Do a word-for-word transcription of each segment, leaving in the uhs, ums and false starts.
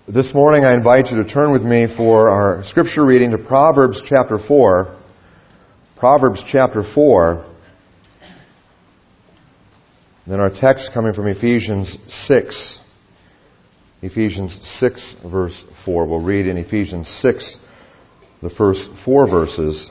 This morning I invite you to turn with me for our scripture reading to Proverbs chapter four. Proverbs chapter four. Then our text coming from Ephesians six. Ephesians six verse four. We'll read in Ephesians six the first four verses.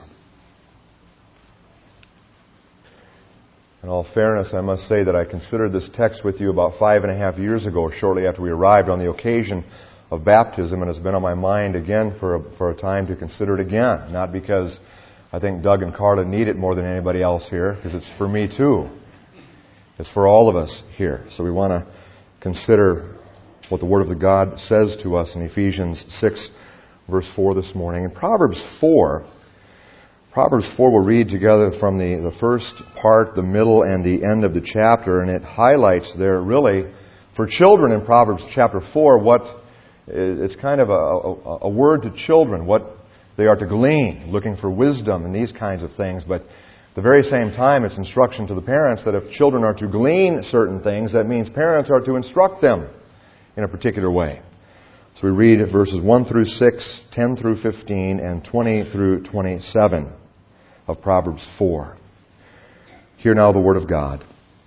In all fairness, I must say that I considered this text with you about five and a half years ago, shortly after we arrived on the occasion of baptism, and it's been on my mind again for a, for a time to consider it again. Not because I think Doug and Carla need it more than anybody else here, because it's for me too. It's for all of us here. So we want to consider what the Word of the God says to us in Ephesians six, verse four this morning. In Proverbs four, Proverbs four we'll read together from the, the first part, the middle, and the end of the chapter, and it highlights there really, for children in Proverbs chapter four, what it's kind of a, a, a word to children, what they are to glean, looking for wisdom and these kinds of things. But at the very same time, it's instruction to the parents that if children are to glean certain things, that means parents are to instruct them in a particular way. So we read verses one through six, ten through fifteen, and twenty through twenty-seven of Proverbs four. Hear now the Word of God.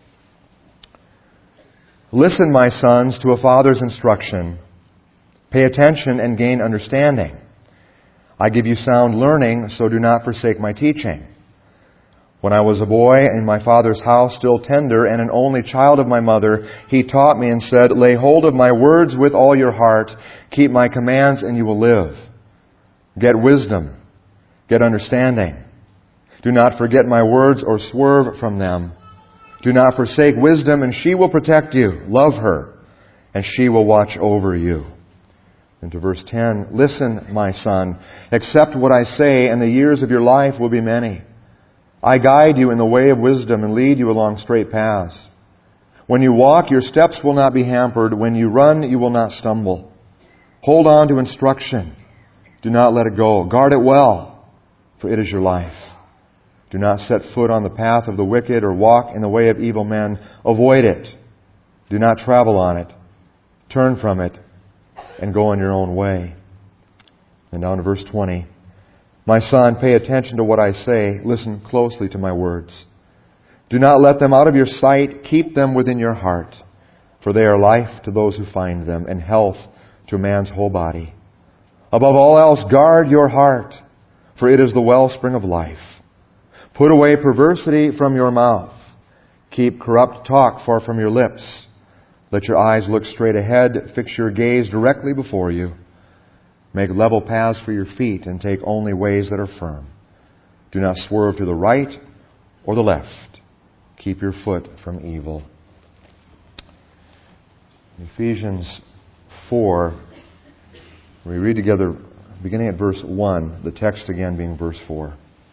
Listen, my sons, to a father's instruction. Pay attention and gain understanding. I give you sound learning, so do not forsake my teaching. When I was a boy in my father's house, still tender, and an only child of my mother, he taught me and said, lay hold of my words with all your heart. Keep my commands and you will live. Get wisdom. Get understanding. Do not forget my words or swerve from them. Do not forsake wisdom, and she will protect you. Love her, and she will watch over you. Into verse ten, listen, my son, accept what I say, and the years of your life will be many. I guide you in the way of wisdom and lead you along straight paths. When you walk, your steps will not be hampered. When you run, you will not stumble. Hold on to instruction. Do not let it go. Guard it well, for it is your life. Do not set foot on the path of the wicked or walk in the way of evil men. Avoid it. Do not travel on it. Turn from it and go on your own way. And down to verse twenty. My son, pay attention to what I say. Listen closely to my words. Do not let them out of your sight. Keep them within your heart. For they are life to those who find them, and health to a man's whole body. Above all else, guard your heart, for it is the wellspring of life. Put away perversity from your mouth. Keep corrupt talk far from your lips. Let your eyes look straight ahead. Fix your gaze directly before you. Make level paths for your feet and take only ways that are firm. Do not swerve to the right or the left. Keep your foot from evil. Ephesians four, we read together beginning at verse one, the text again being verse four.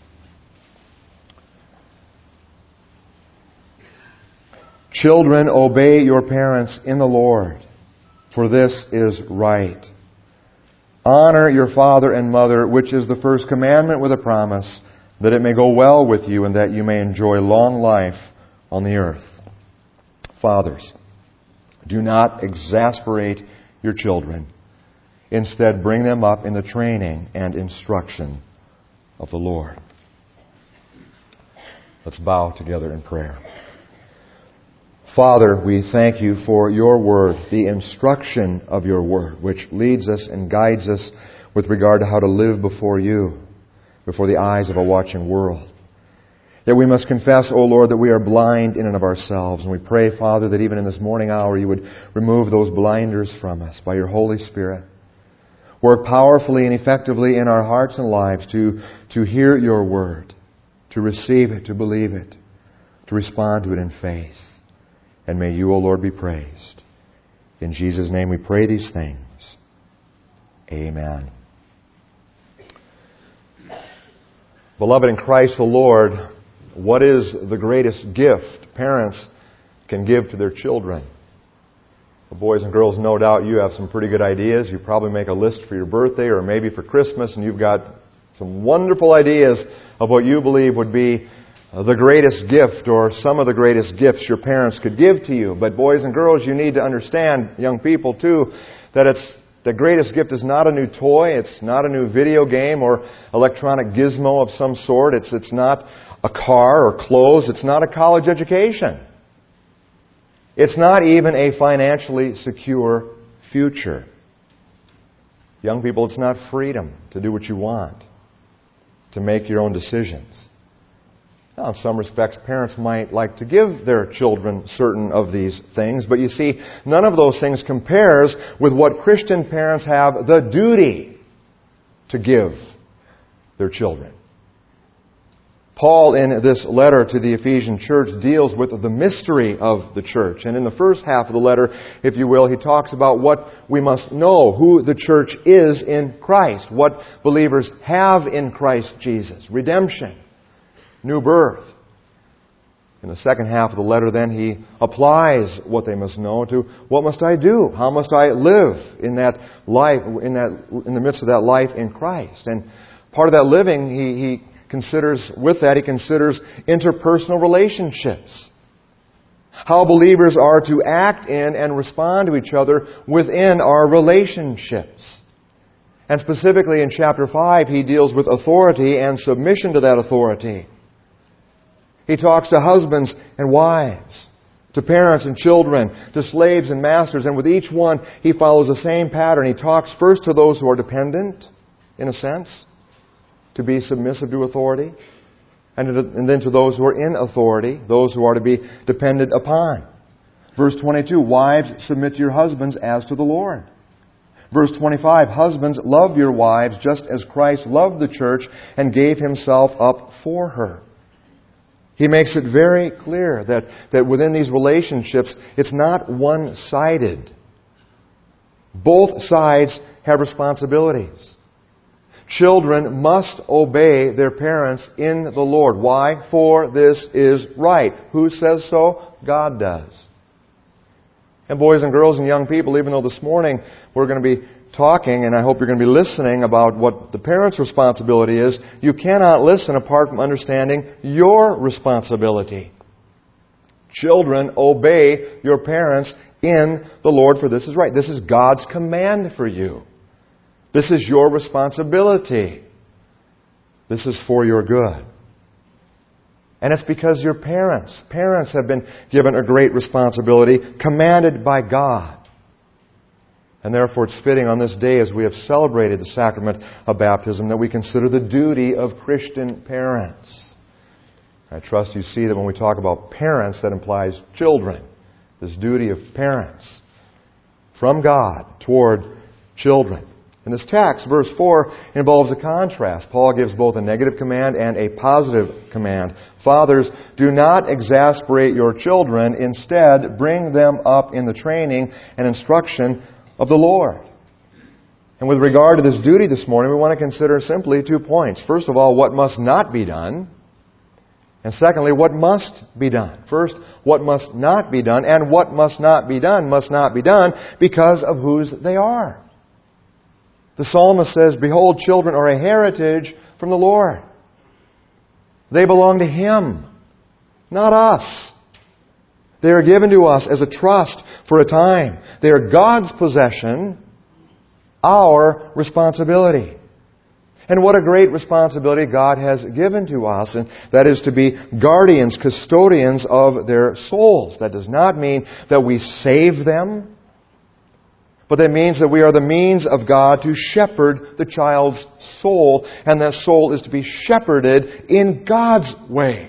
Children, obey your parents in the Lord, for this is right. Honor your father and mother, which is the first commandment with a promise, that it may go well with you and that you may enjoy long life on the earth. Fathers, do not exasperate your children. Instead, bring them up in the training and instruction of the Lord. Let's bow together in prayer. Father, we thank you for your word, the instruction of your word, which leads us and guides us with regard to how to live before you, before the eyes of a watching world. Yet we must confess, O Lord, that we are blind in and of ourselves. And we pray, Father, that even in this morning hour you would remove those blinders from us by your Holy Spirit. Work powerfully and effectively in our hearts and lives to, to hear your word, to receive it, to believe it, to respond to it in faith. And may you, O Lord, be praised. In Jesus' name we pray these things. Amen. Beloved in Christ the Lord, what is the greatest gift parents can give to their children? Well, boys and girls, no doubt you have some pretty good ideas. You probably make a list for your birthday or maybe for Christmas, and you've got some wonderful ideas of what you believe would be the greatest gift or some of the greatest gifts your parents could give to you. But boys and girls, you need to understand, young people too, that it's The greatest gift is not a new toy. It's not a new video game or electronic gizmo of some sort. It's, it's not a car or clothes. It's not a college education. It's not even a financially secure future. Young people, it's not freedom to do what you want, to make your own decisions. Now, in some respects, parents might like to give their children certain of these things, but you see, none of those things compares with what Christian parents have the duty to give their children. Paul, in this letter to the Ephesian church, deals with the mystery of the church. And in the first half of the letter, if you will, he talks about what we must know, who the church is in Christ, what believers have in Christ Jesus, redemption, new birth. In the second half of the letter, then, he applies what they must know to what must I do? How must I live in that life, in that, in the midst of that life in Christ? And part of that living, he, he considers, with that, he considers interpersonal relationships. How believers are to act in and respond to each other within our relationships. And specifically in chapter five, he deals with authority and submission to that authority. He talks to husbands and wives, to parents and children, to slaves and masters, and with each one he follows the same pattern. He talks first to those who are dependent, in a sense, to be submissive to authority, and, to, and then to those who are in authority, those who are to be depended upon. Verse twenty-two, wives, submit to your husbands as to the Lord. Verse twenty-five, husbands, love your wives just as Christ loved the church and gave himself up for her. He makes it very clear that, that within these relationships, it's not one-sided. Both sides have responsibilities. Children must obey their parents in the Lord. Why? For this is right. Who says so? God does. And boys and girls and young people, even though this morning we're going to be talking, and I hope you're going to be listening about what the parents' responsibility is, you cannot listen apart from understanding your responsibility. Children, obey your parents in the Lord, for this is right. This is God's command for you. This is your responsibility. This is for your good. And it's because your parents, parents have been given a great responsibility, commanded by God. And therefore it's fitting on this day, as we have celebrated the sacrament of baptism, that we consider the duty of Christian parents. I trust you see that when we talk about parents, that implies children. This duty of parents from God toward children. In this text, verse four involves a contrast. Paul gives both a negative command and a positive command. Fathers, do not exasperate your children. Instead, bring them up in the training and instruction of the Lord. And with regard to this duty this morning, we want to consider simply two points. First of all, what must not be done. And secondly, what must be done. First, what must not be done. And what must not be done must not be done because of whose they are. The psalmist says, behold, children are a heritage from the Lord. They belong to Him, not us. They are given to us as a trust for a time. They are God's possession, our responsibility. And what a great responsibility God has given to us, and that is to be guardians, custodians of their souls. That does not mean that we save them, but that means that we are the means of God to shepherd the child's soul, and that soul is to be shepherded in God's way.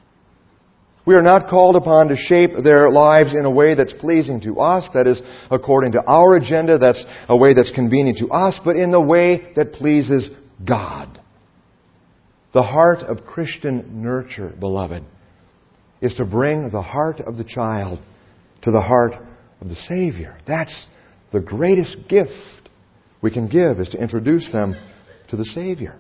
We are not called upon to shape their lives in a way that's pleasing to us, that is according to our agenda, that's a way that's convenient to us, but in the way that pleases God. The heart of Christian nurture, beloved, is to bring the heart of the child to the heart of the Savior. That's the greatest gift we can give, is to introduce them to the Savior.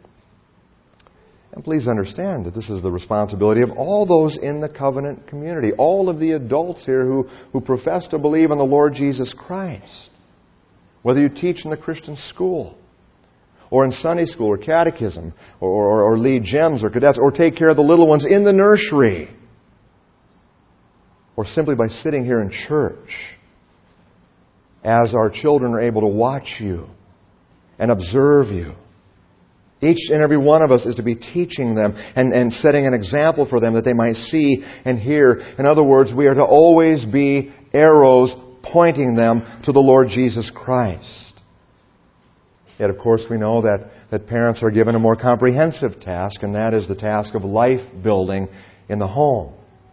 And please understand that this is the responsibility of all those in the covenant community, all of the adults here who, who profess to believe in the Lord Jesus Christ. Whether you teach in the Christian school, or in Sunday school, or catechism, or, or, or lead gems or cadets, or take care of the little ones in the nursery, or simply by sitting here in church. as our children are able to watch you and observe you. Each and every one of us is to be teaching them and, and setting an example for them that they might see and hear. In other words, we are to always be arrows pointing them to the Lord Jesus Christ. Yet, of course, we know that, that parents are given a more comprehensive task, and that is the task of life building in the home.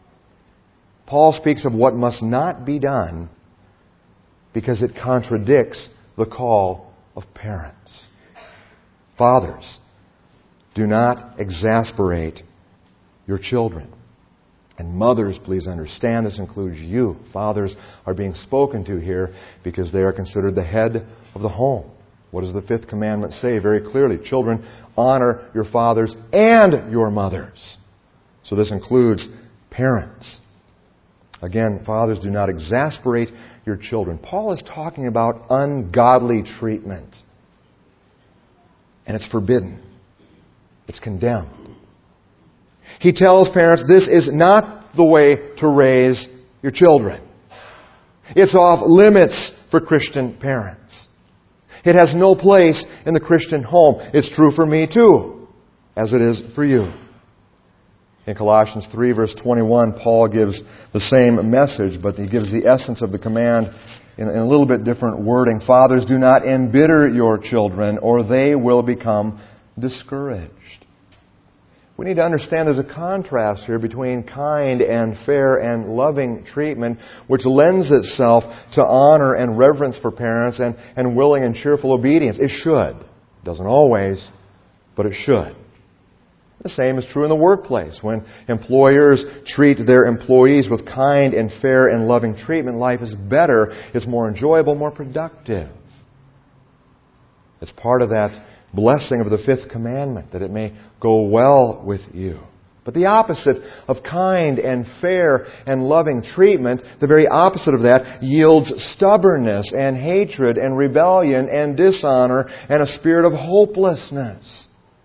Paul speaks of what must not be done because it contradicts the call of parents. Fathers, do not exasperate your children. And mothers, please understand, this includes you. Fathers are being spoken to here because they are considered the head of the home. What does the fifth commandment say very clearly? Children, honor your fathers and your mothers. So this includes parents. Again, fathers, do not exasperate your children. Paul is talking about ungodly treatment. And it's forbidden. It's condemned. He tells parents this is not the way to raise your children. It's off limits for Christian parents. It has no place in the Christian home. It's true for me too, as it is for you. In Colossians three, verse twenty-one, Paul gives the same message, but he gives the essence of the command in a little bit different wording. Fathers, do not embitter your children, or they will become discouraged. We need to understand there's a contrast here between kind and fair and loving treatment, which lends itself to honor and reverence for parents and, and willing and cheerful obedience. It should. It doesn't always, but it should. The same is true in the workplace. When employers treat their employees with kind and fair and loving treatment, life is better, it's more enjoyable, more productive. It's part of that blessing of the fifth commandment, that it may go well with you. But the opposite of kind and fair and loving treatment, the very opposite of that, yields stubbornness and hatred and rebellion and dishonor and a spirit of hopelessness.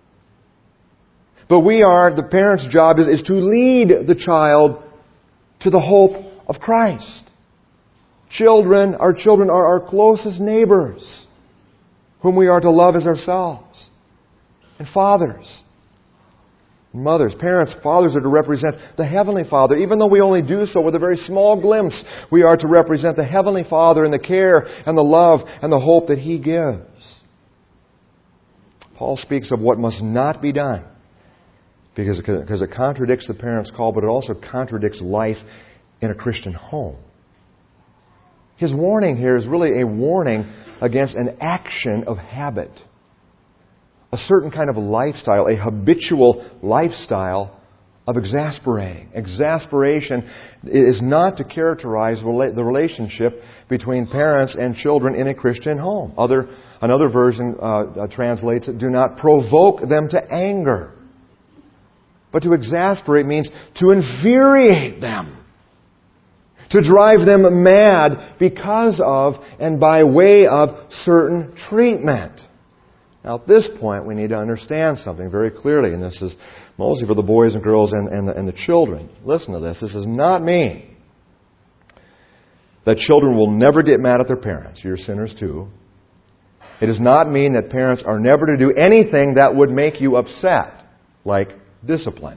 But we are, the parent's job is, is to lead the child to the hope of Christ. Children, our children are our closest neighbors, whom we are to love as ourselves. And fathers, mothers, parents, fathers are to represent the Heavenly Father. Even though we only do so with a very small glimpse, we are to represent the Heavenly Father in the care and the love and the hope that He gives. Paul speaks of what must not be done because it, because it contradicts the parent's call, but it also contradicts life in a Christian home. His warning here is really a warning against an action of habit. A certain kind of lifestyle, a habitual lifestyle of exasperating. Exasperation is not to characterize the relationship between parents and children in a Christian home. Other, another version uh, translates it, do not provoke them to anger. But to exasperate means to infuriate them. To drive them mad because of and by way of certain treatment. Now at this point we need to understand something very clearly, and this is mostly for the boys and girls and, and, the, and the children. Listen to this. This does not mean that children will never get mad at their parents. You're sinners too. It does not mean that parents are never to do anything that would make you upset, like discipline.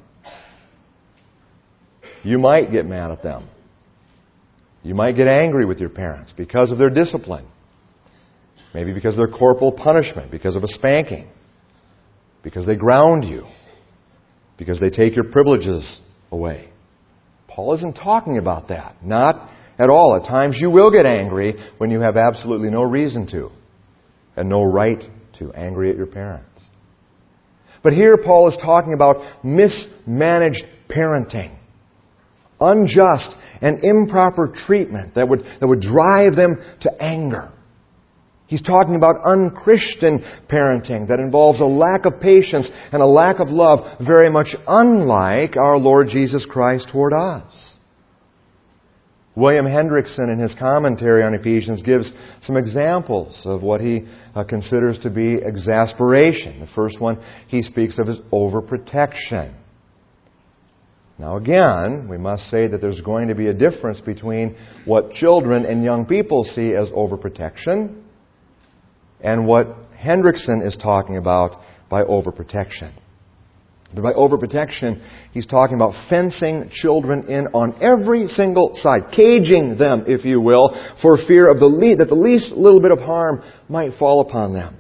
You might get mad at them. You might get angry with your parents because of their discipline. Maybe because of their corporal punishment, because of a spanking, because they ground you, because they take your privileges away. Paul isn't talking about that. Not at all. At times you will get angry when you have absolutely no reason to and no right to, angry at your parents. But here Paul is talking about mismanaged parenting. Unjust and improper treatment that would, that would drive them to anger. He's talking about unchristian parenting that involves a lack of patience and a lack of love, very much unlike our Lord Jesus Christ toward us. William Hendrickson, in his commentary on Ephesians, gives some examples of what he uh, considers to be exasperation. The first one he speaks of is overprotection. Now again, we must say that there's going to be a difference between what children and young people see as overprotection and what Hendrickson is talking about by overprotection. But by overprotection, he's talking about fencing children in on every single side, caging them, if you will, for fear of the le- that the least little bit of harm might fall upon them.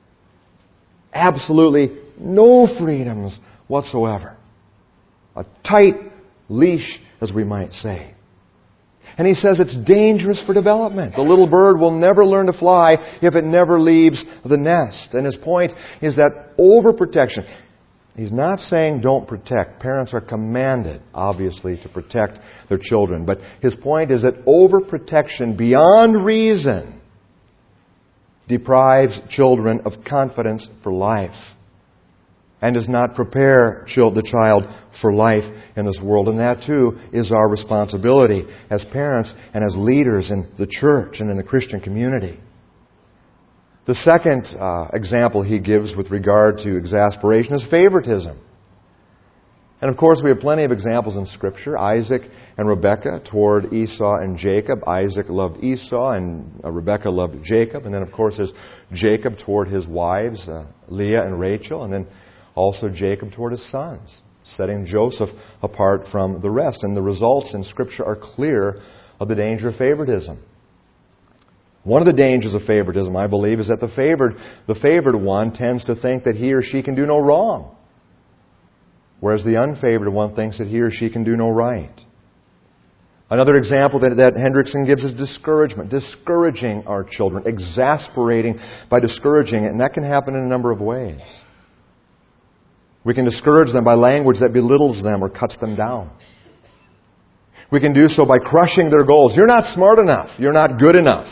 Absolutely no freedoms whatsoever. A tight leash, as we might say. And he says it's dangerous for development. The little bird will never learn to fly if it never leaves the nest. And his point is that overprotection. He's not saying don't protect. Parents are commanded, obviously, to protect their children. But his point is that overprotection beyond reason deprives children of confidence for life and does not prepare the child for life in this world. And that, too, is our responsibility as parents and as leaders in the church and in the Christian community. The second uh, example he gives with regard to exasperation is favoritism. And of course, we have plenty of examples in Scripture. Isaac and Rebekah toward Esau and Jacob. Isaac loved Esau and uh, Rebekah loved Jacob. And then, of course, there's Jacob toward his wives, uh, Leah and Rachel. And then also Jacob toward his sons, setting Joseph apart from the rest. And the results in Scripture are clear of the danger of favoritism. One of the dangers of favoritism, I believe, is that the favored, the favored one tends to think that he or she can do no wrong, whereas the unfavored one thinks that he or she can do no right. Another example that, that Hendrickson gives is discouragement, discouraging our children, exasperating by discouraging it, and that can happen in a number of ways. We can discourage them by language that belittles them or cuts them down. We can do so by crushing their goals. You're not smart enough. You're not good enough.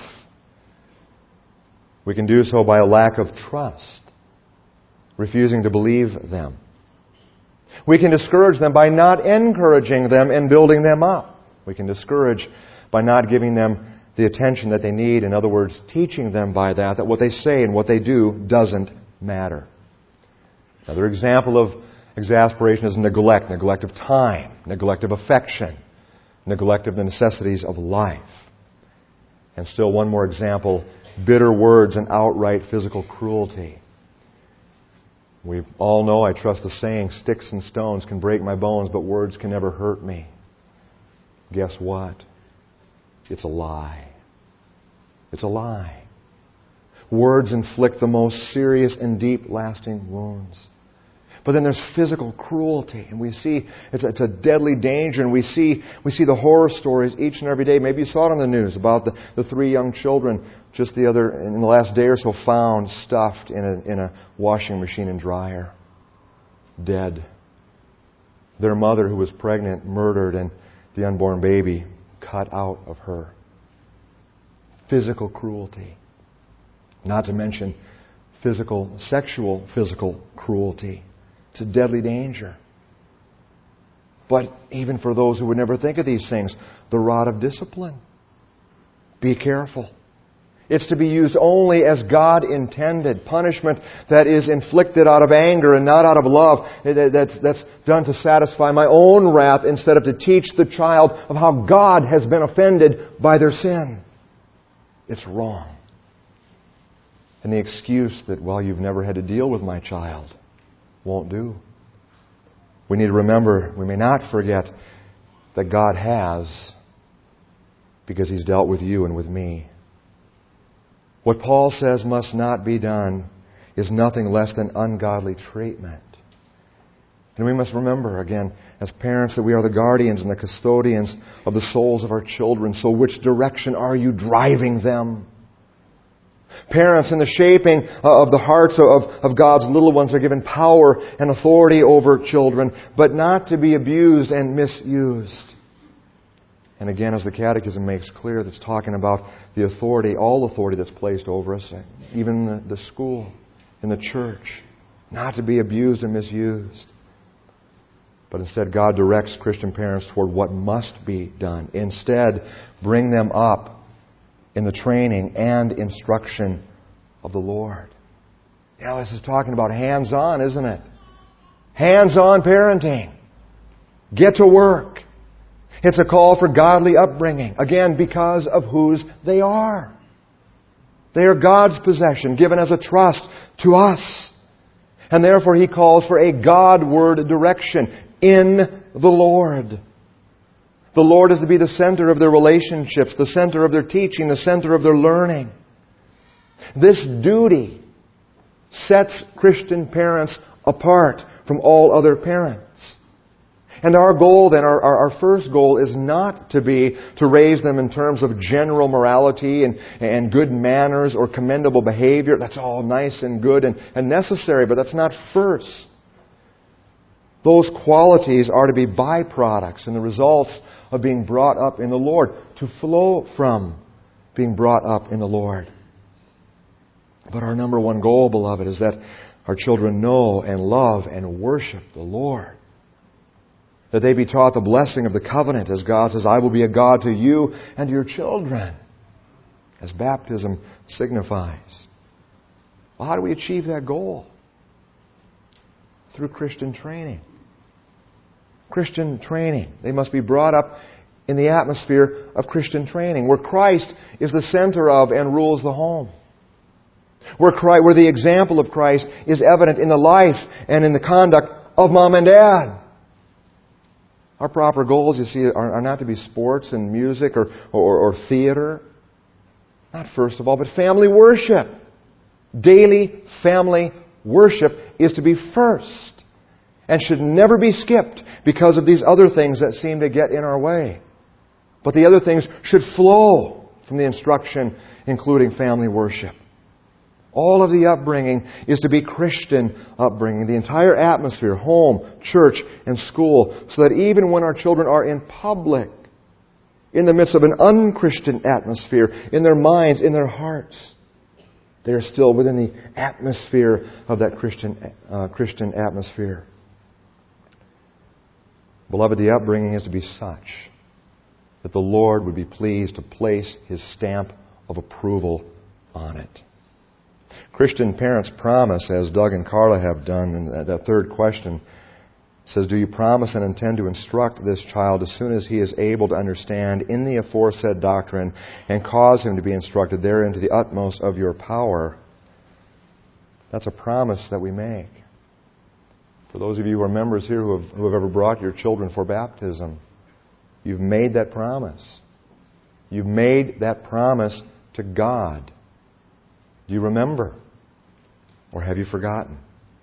We can do so by a lack of trust, refusing to believe them. We can discourage them by not encouraging them and building them up. We can discourage by not giving them the attention that they need. In other words, teaching them by that, that what they say and what they do doesn't matter. Another example of exasperation is neglect. Neglect of time, neglect of affection, neglect of the necessities of life. And still one more example, bitter words and outright physical cruelty. We all know, I trust the saying, sticks and stones can break my bones, but words can never hurt me. Guess what? It's a lie. It's a lie. Words inflict the most serious and deep lasting wounds. But then there's physical cruelty, and we see it's a, it's a deadly danger, and we see we see the horror stories each and every day. Maybe you saw it on the news about the, the three young children just the other in the last day or so found stuffed in a in a washing machine and dryer, dead. Their mother, who was pregnant, murdered, and the unborn baby cut out of her. Physical cruelty, not to mention physical, sexual, physical cruelty. It's a deadly danger. But even for those who would never think of these things, the rod of discipline. Be careful. It's to be used only as God intended. Punishment that is inflicted out of anger and not out of love. That's, that's done to satisfy my own wrath instead of to teach the child of how God has been offended by their sin. It's wrong. And the excuse that, well, you've never had to deal with my child, won't do. We need to remember, we may not forget that God has, because He's dealt with you and with me. What Paul says must not be done is nothing less than ungodly treatment. And we must remember, again, as parents, that we are the guardians and the custodians of the souls of our children. So which direction are you driving them? Parents, in the shaping of the hearts of, of God's little ones, are given power and authority over children, but not to be abused and misused. And again, as the Catechism makes clear, that's talking about the authority, all authority that's placed over us, even the, the school, in the church, not to be abused and misused. But instead, God directs Christian parents toward what must be done. Instead, bring them up in the training and instruction of the Lord. Now, this is talking about hands-on, isn't it? Hands-on parenting. Get to work. It's a call for godly upbringing. Again, because of whose they are. They are God's possession, given as a trust to us. And therefore He calls for a Godward direction in the Lord. The Lord is to be the center of their relationships, the center of their teaching, the center of their learning. This duty sets Christian parents apart from all other parents. And our goal then, our, our, our first goal is not to be to raise them in terms of general morality and, and good manners or commendable behavior. That's all nice and good and, and necessary, but that's not first. Those qualities are to be byproducts and the results of being brought up in the Lord, to flow from being brought up in the Lord. But our number one goal, beloved, is that our children know and love and worship the Lord. That they be taught the blessing of the covenant, as God says, I will be a God to you and to your children, as baptism signifies. Well, how do we achieve that goal? Through Christian training. Christian training. They must be brought up in the atmosphere of Christian training, where Christ is the center of and rules the home. Where, Christ, where the example of Christ is evident in the life and in the conduct of mom and dad. Our proper goals, you see, are, are not to be sports and music or, or, or theater. Not first of all, but family worship. Daily family worship is to be first and should never be skipped because of these other things that seem to get in our way. But the other things should flow from the instruction, including family worship. All of the upbringing is to be Christian upbringing. The entire atmosphere, home, church, and school, so that even when our children are in public, in the midst of an unchristian atmosphere, in their minds, in their hearts, they are still within the atmosphere of that Christian, uh, Christian atmosphere. Beloved, the upbringing is to be such that the Lord would be pleased to place His stamp of approval on it. Christian parents promise, as Doug and Carla have done, and that third question says, do you promise and intend to instruct this child as soon as he is able to understand in the aforesaid doctrine and cause him to be instructed therein to the utmost of your power? That's a promise that we make. For those of you who are members here who have, who have ever brought your children for baptism, you've made that promise. You've made that promise to God. Do you remember? Or have you forgotten?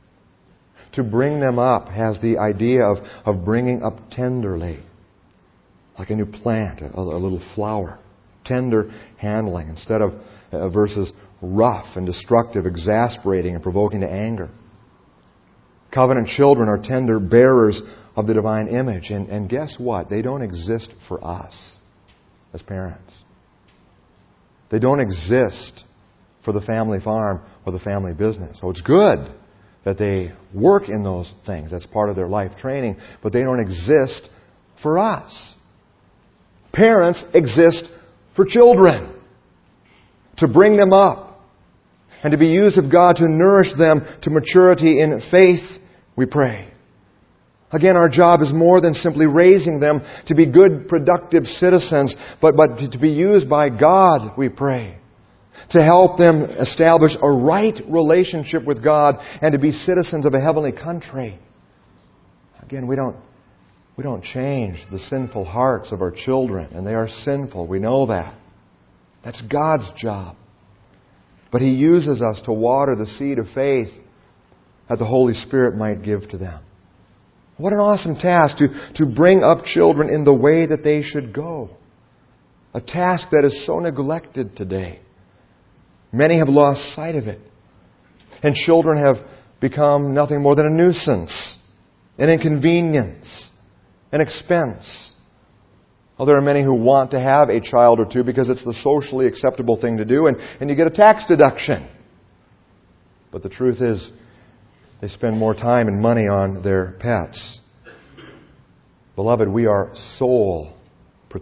To bring them up has the idea of, of bringing up tenderly. Like a new plant, a, a little flower. Tender handling instead of uh, versus rough and destructive, exasperating and provoking to anger. Covenant children are tender bearers of the divine image. And, and guess what? They don't exist for us as parents. They don't exist for the family farm or the family business. So it's good that they work in those things. That's part of their life training. But they don't exist for us. Parents exist for children. To bring them up. And to be used of God to nourish them to maturity in faith, we pray. Again, our job is more than simply raising them to be good, productive citizens, but, but to be used by God, we pray. To help them establish a right relationship with God and to be citizens of a heavenly country. Again, we don't, we don't change the sinful hearts of our children, and they are sinful. We know that. That's God's job. But He uses us to water the seed of faith that the Holy Spirit might give to them. What an awesome task to, to bring up children in the way that they should go. A task that is so neglected today. Many have lost sight of it. And children have become nothing more than a nuisance, an inconvenience, an expense. Well, there are many who want to have a child or two because it's the socially acceptable thing to do, and, and you get a tax deduction. But the truth is, they spend more time and money on their pets. Beloved, we are soul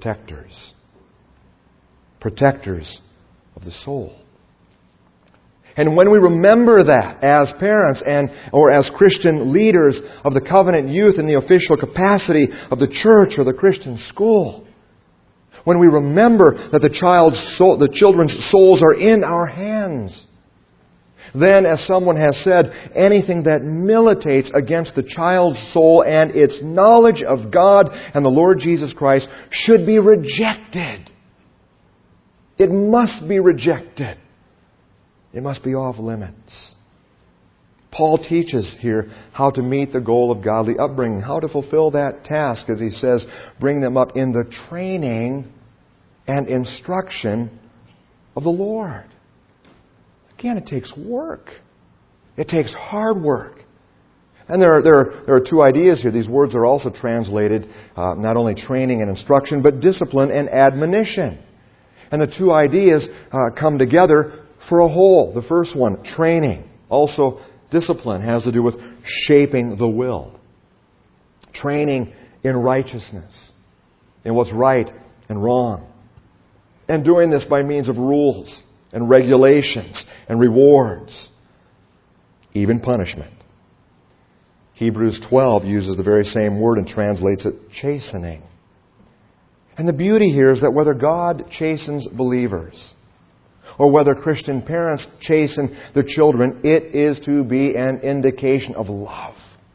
protectors. Protectors of the soul. And when we remember that as parents and or as Christian leaders of the covenant youth in the official capacity of the church or the Christian school, when we remember that the child's soul, the children's souls are in our hands, then, as someone has said, anything that militates against the child's soul and its knowledge of God and the Lord Jesus Christ should be rejected. It must be rejected. It must be off limits. Paul teaches here how to meet the goal of godly upbringing, how to fulfill that task, as he says, bring them up in the training and instruction of the Lord. Again, it takes work. It takes hard work. And there are, there are, there are two ideas here. These words are also translated uh, not only training and instruction, but discipline and admonition. And the two ideas uh, come together for a whole. The first one, training. Also, discipline has to do with shaping the will. Training in righteousness, in what's right and wrong. And doing this by means of rules and regulations and rewards, even punishment. Hebrews twelve uses the very same word and translates it chastening. And the beauty here is that whether God chastens believers or whether Christian parents chasten their children, it is to be an indication of love.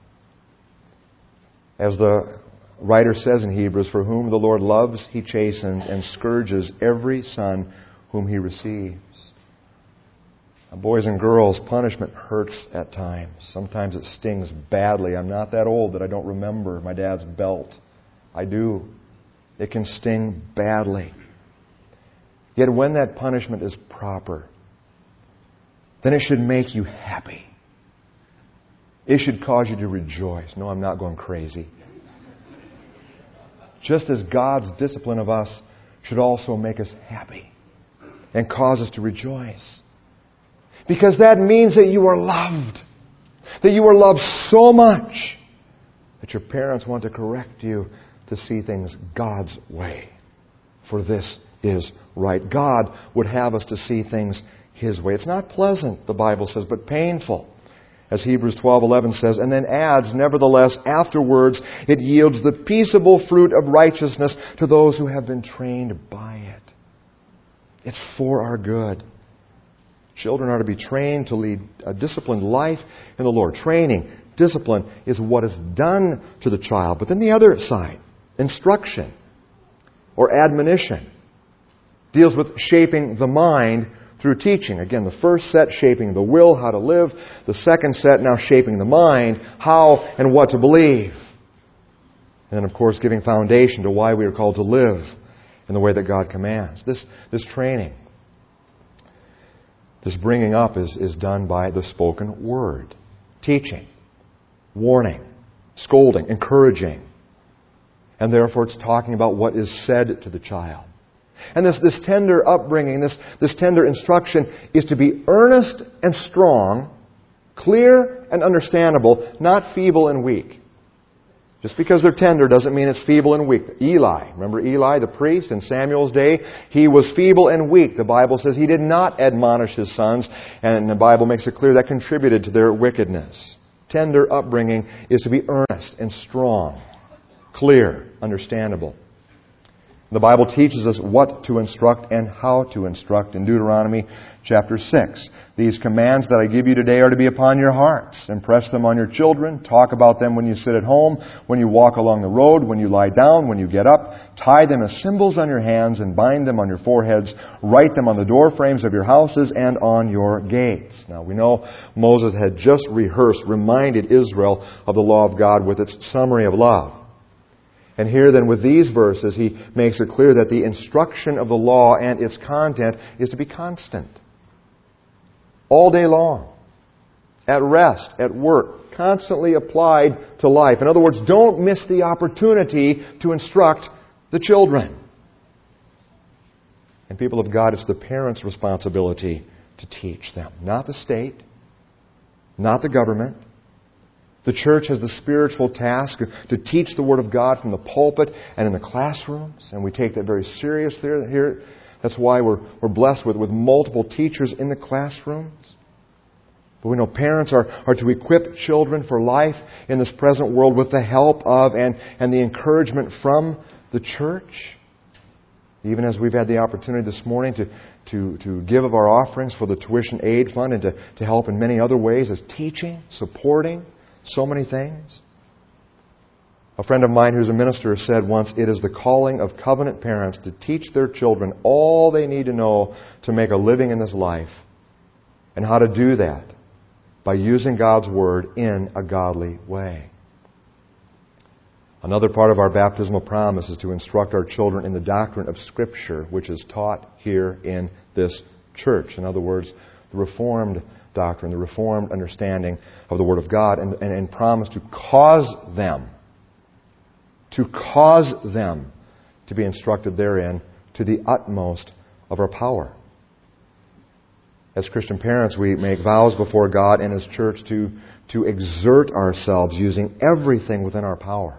As the writer says in Hebrews, for whom the Lord loves, He chastens and scourges every son whom He receives. Now, boys and girls, punishment hurts at times. Sometimes it stings badly. I'm not that old that I don't remember my dad's belt. I do. It can sting badly. Yet when that punishment is proper, then it should make you happy. It should cause you to rejoice. No, I'm not going crazy. Just as God's discipline of us should also make us happy and cause us to rejoice. Because that means that you are loved. That you are loved so much that your parents want to correct you to see things God's way. For this is right. God would have us to see things His way. It's not pleasant, the Bible says, but painful. As Hebrews twelve eleven says, and then adds, nevertheless, afterwards it yields the peaceable fruit of righteousness to those who have been trained by it. It's for our good. Children are to be trained to lead a disciplined life in the Lord. Training, discipline is what is done to the child. But then the other side, instruction or admonition, deals with shaping the mind through teaching. Again, the first set, shaping the will, how to live. The second set, now shaping the mind, how and what to believe. And then, of course, giving foundation to why we are called to live in the way that God commands. This, this training, this bringing up is, is done by the spoken word. Teaching, warning, scolding, encouraging. And therefore it's talking about what is said to the child. And this, this tender upbringing, this, this tender instruction is to be earnest and strong, clear and understandable, not feeble and weak. Just because they're tender doesn't mean it's feeble and weak. Eli, remember Eli, the priest in Samuel's day? He was feeble and weak. The Bible says he did not admonish his sons, and the Bible makes it clear that contributed to their wickedness. Tender upbringing is to be earnest and strong, clear, understandable. The Bible teaches us what to instruct and how to instruct in Deuteronomy chapter six. These commands that I give you today are to be upon your hearts. Impress them on your children. Talk about them when you sit at home, when you walk along the road, when you lie down, when you get up. Tie them as symbols on your hands and bind them on your foreheads. Write them on the door frames of your houses and on your gates. Now we know Moses had just rehearsed, reminded Israel of the law of God with its summary of love. And here then with these verses, he makes it clear that the instruction of the law and its content is to be constant. All day long. At rest, at work, constantly applied to life. In other words, don't miss the opportunity to instruct the children. And people of God, it's the parents' responsibility to teach them. Not the state, not the government. The church has the spiritual task to teach the Word of God from the pulpit and in the classrooms, and we take that very seriously here. That's why we're, we're blessed with, with multiple teachers in the classrooms. But we know parents are, are to equip children for life in this present world with the help of and, and the encouragement from the church. Even as we've had the opportunity this morning to, to, to give of our offerings for the tuition aid fund and to, to help in many other ways as teaching, supporting, so many things. A friend of mine who's a minister said once, "It is the calling of covenant parents to teach their children all they need to know to make a living in this life, and how to do that by using God's Word in a godly way." Another part of our baptismal promise is to instruct our children in the doctrine of Scripture, which is taught here in this church. In other words, the Reformed doctrine, the Reformed understanding of the Word of God, and, and, and promise to cause them, to cause them to be instructed therein to the utmost of our power. As Christian parents, we make vows before God and His church to, to exert ourselves using everything within our power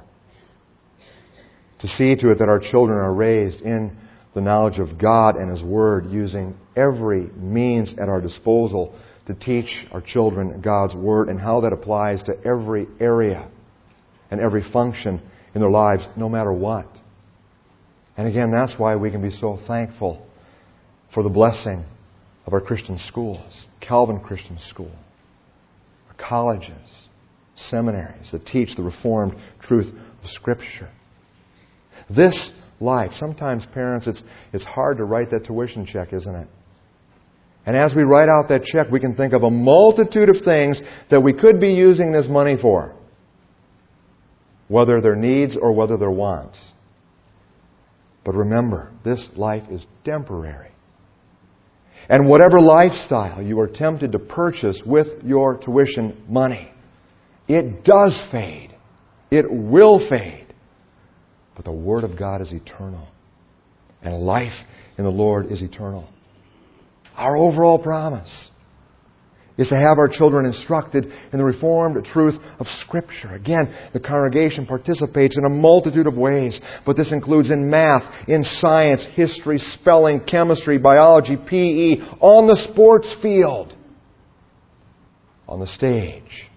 to see to it that our children are raised in the knowledge of God and His Word, using every means at our disposal to teach our children God's Word and how that applies to every area and every function in their lives, no matter what. And again, that's why we can be so thankful for the blessing of our Christian schools, Calvin Christian School, our colleges, seminaries that teach the Reformed truth of Scripture. This life, sometimes parents, it's, it's hard to write that tuition check, isn't it? And as we write out that check, we can think of a multitude of things that we could be using this money for, whether they're needs or whether they're wants. But remember, this life is temporary. And whatever lifestyle you are tempted to purchase with your tuition money, it does fade. It will fade. But the Word of God is eternal. And life in the Lord is eternal. Our overall promise is to have our children instructed in the Reformed truth of Scripture. Again, the congregation participates in a multitude of ways, but this includes in math, in science, history, spelling, chemistry, biology, P E, on the sports field, on the stage,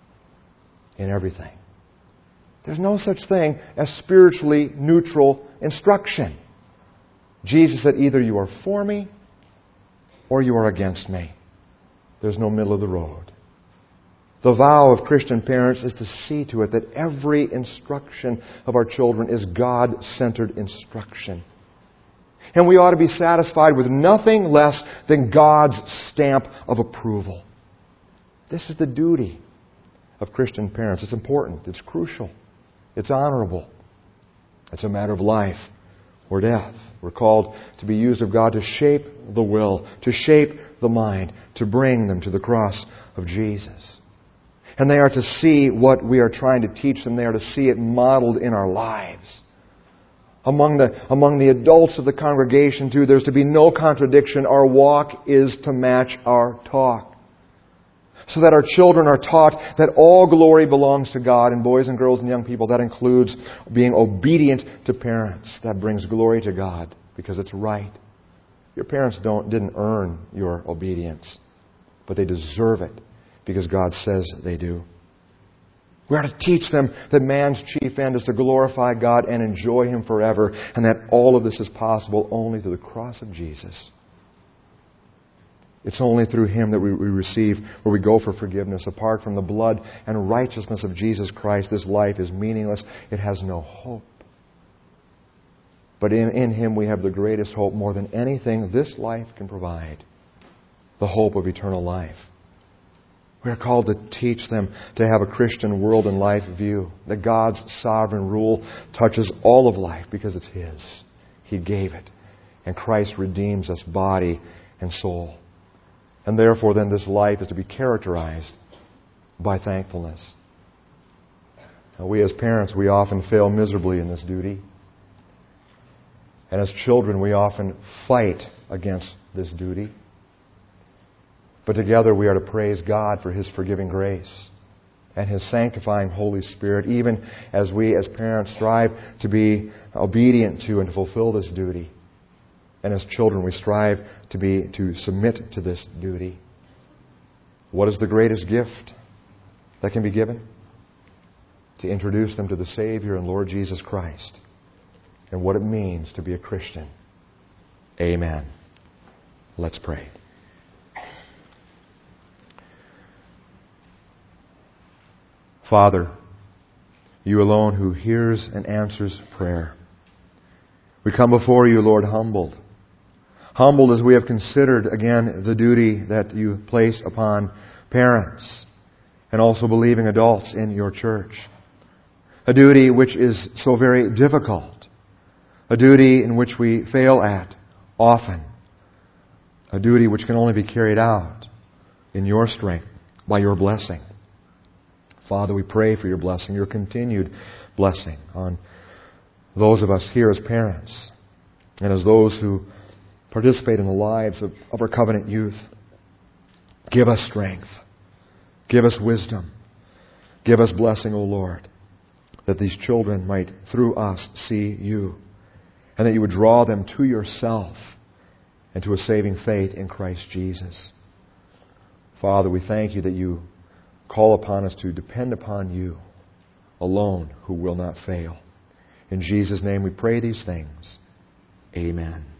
in everything. There's no such thing as spiritually neutral instruction. Jesus said, either you are for me or you are against me. There's no middle of the road. The vow of Christian parents is to see to it that every instruction of our children is God-centered instruction. And we ought to be satisfied with nothing less than God's stamp of approval. This is the duty of Christian parents. It's important. It's crucial. It's honorable. It's a matter of life or death. We're called to be used of God to shape the will, to shape the mind, to bring them to the cross of Jesus. And they are to see what we are trying to teach them. They are to see it modeled in our lives. Among the, among the adults of the congregation, too, there's to be no contradiction. Our walk is to match our talk. So that our children are taught that all glory belongs to God, and boys and girls and young people, that includes being obedient to parents. That brings glory to God because it's right. Your parents don't didn't earn your obedience, but they deserve it because God says they do. We are to teach them that man's chief end is to glorify God and enjoy Him forever, and that all of this is possible only through the cross of Jesus. It's only through Him that we, we receive, where we go for forgiveness. Apart from the blood and righteousness of Jesus Christ, this life is meaningless. It has no hope. But in, in Him we have the greatest hope, more than anything this life can provide. The hope of eternal life. We are called to teach them to have a Christian world and life view. That God's sovereign rule touches all of life because it's His. He gave it. And Christ redeems us body and soul. And therefore, then, this life is to be characterized by thankfulness. Now, we as parents, we often fail miserably in this duty. And as children, we often fight against this duty. But together we are to praise God for His forgiving grace and His sanctifying Holy Spirit, even as we as parents strive to be obedient to and to fulfill this duty. And as children, we strive to be to submit to this duty. What is the greatest gift that can be given? To introduce them to the Savior and Lord Jesus Christ and what it means to be a Christian. Amen. Let's pray. Father, You alone who hears and answers prayer, we come before You, Lord, humbled. Humbled as we have considered again the duty that You place upon parents and also believing adults in Your church. A duty which is so very difficult. A duty in which we fail at often. A duty which can only be carried out in Your strength, by Your blessing. Father, we pray for Your blessing, Your continued blessing on those of us here as parents and as those who participate in the lives of, of our covenant youth. Give us strength. Give us wisdom. Give us blessing, O Lord, that these children might, through us, see You, and that You would draw them to Yourself and to a saving faith in Christ Jesus. Father, we thank You that You call upon us to depend upon You alone, who will not fail. In Jesus' name we pray these things. Amen.